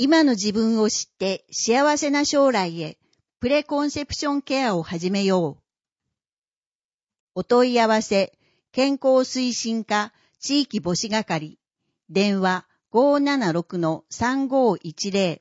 今の自分を知って幸せな将来へプレコンセプションケアを始めよう。お問い合わせ、健康推進課地域母子係、電話 576-3510。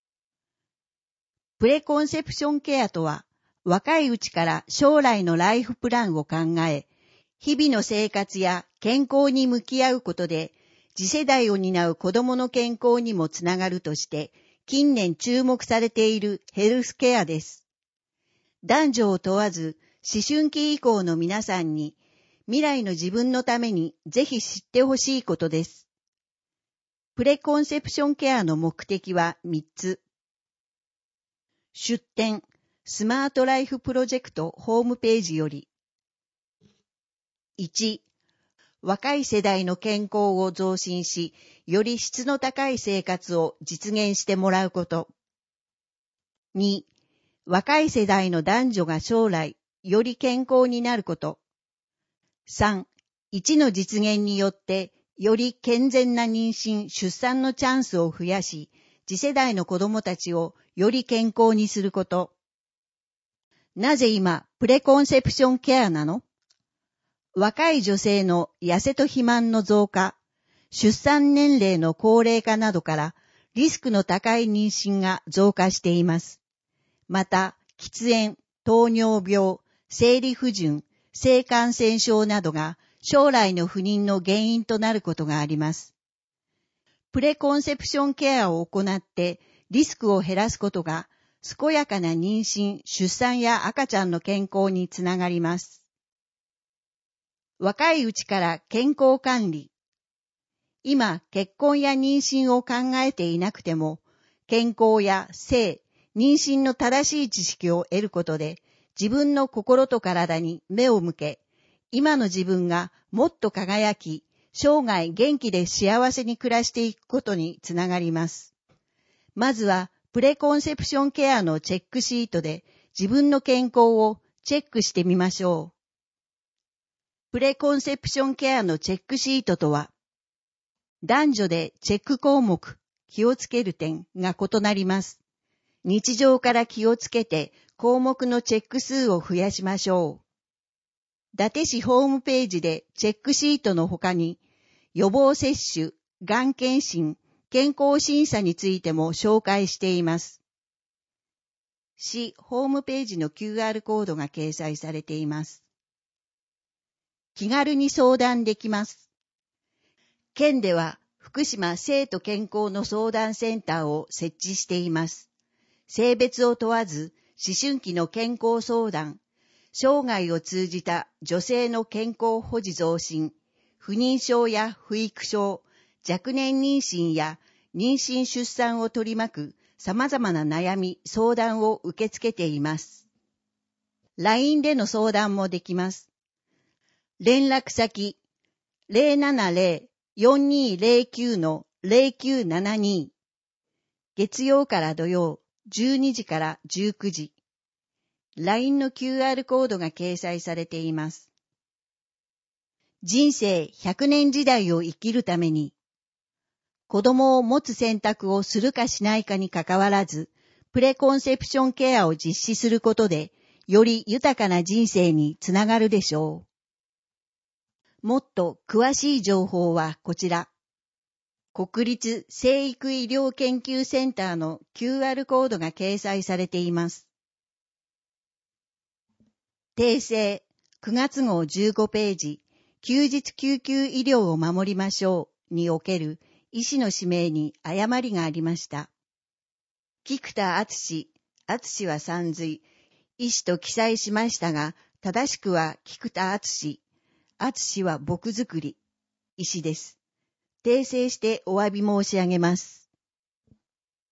プレコンセプションケアとは、若いうちから将来のライフプランを考え、日々の生活や健康に向き合うことで、次世代を担う子どもの健康にもつながるとして、近年注目されているヘルスケアです。男女を問わず、思春期以降の皆さんに、未来の自分のためにぜひ知ってほしいことです。プレコンセプションケアの目的は3つ。出典、スマートライフプロジェクトホームページより。1、若い世代の健康を増進し、より質の高い生活を実現してもらうこと。2、若い世代の男女が将来、より健康になること。3、1の実現によって、より健全な妊娠・出産のチャンスを増やし、次世代の子どもたちをより健康にすること。なぜ今、プレコンセプションケアなの？若い女性の痩せと肥満の増加、出産年齢の高齢化などからリスクの高い妊娠が増加しています。また、喫煙、糖尿病、生理不順、性感染症などが将来の不妊の原因となることがあります。プレコンセプションケアを行ってリスクを減らすことが健やかな妊娠、出産や赤ちゃんの健康につながります。若いうちから健康管理。今、結婚や妊娠を考えていなくても、健康や性、妊娠の正しい知識を得ることで、自分の心と体に目を向け、今の自分がもっと輝き、生涯元気で幸せに暮らしていくことにつながります。まずは、プレコンセプションケアのチェックシートで自分の健康をチェックしてみましょう。プレコンセプションケアのチェックシートとは、男女でチェック項目、気をつける点が異なります。日常から気をつけて項目のチェック数を増やしましょう。伊達市ホームページでチェックシートの他に、予防接種、がん検診、健康審査についても紹介しています。市ホームページの QR コードが掲載されています。気軽に相談できます。県では福島生徒健康の相談センターを設置しています。性別を問わず、思春期の健康相談、生涯を通じた女性の健康保持増進、不妊症や不育症、若年妊娠や妊娠出産を取り巻く様々な悩み、相談を受け付けています。LINE での相談もできます。連絡先 070-4209-0972 月曜から土曜12時から19時 LINE の QR コードが掲載されています。人生100年時代を生きるために子供を持つ選択をするかしないかにかかわらずプレコンセプションケアを実施することでより豊かな人生につながるでしょう。もっと詳しい情報はこちら。国立成育医療研究センターの QR コードが掲載されています。訂正9月号15ページ、休日救急医療を守りましょうにおける医師の氏名に誤りがありました。菊田敦は三髄、医師と記載しましたが、正しくは菊田敦は牧作り、医師です。訂正してお詫び申し上げます。